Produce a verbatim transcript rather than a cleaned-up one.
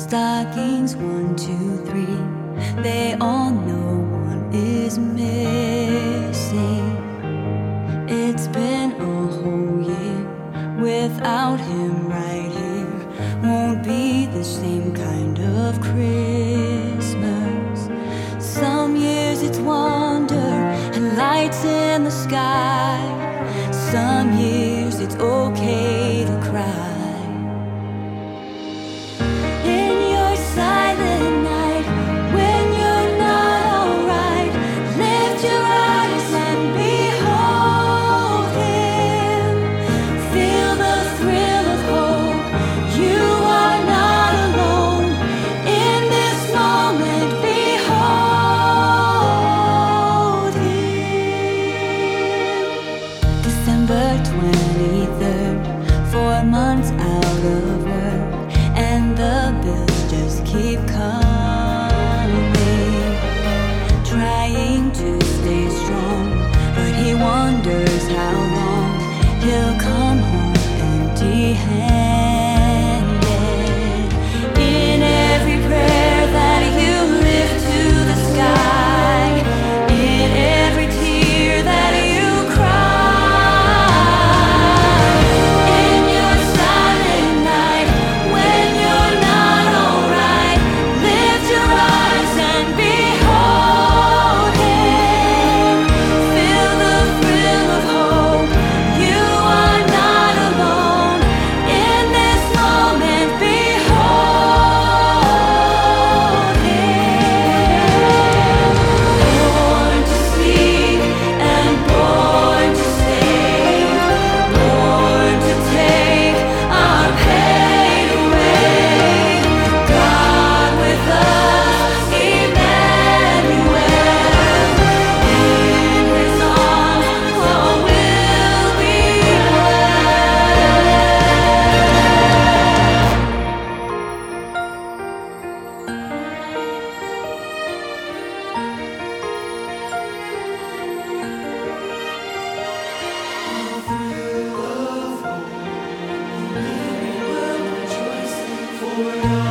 stockings, one, two, three. They all know one is missing. It's been a whole year without him right here. Won't be the same kind of Christmas. Some years it's wonder and lights in the sky. Some years it's okay to cry. December twenty-third, four months out of work, and the bills just keep coming. Trying to stay strong, but he wonders how long he'll come home empty-handed. In every prayer that you lift to the sky, in every tear that you For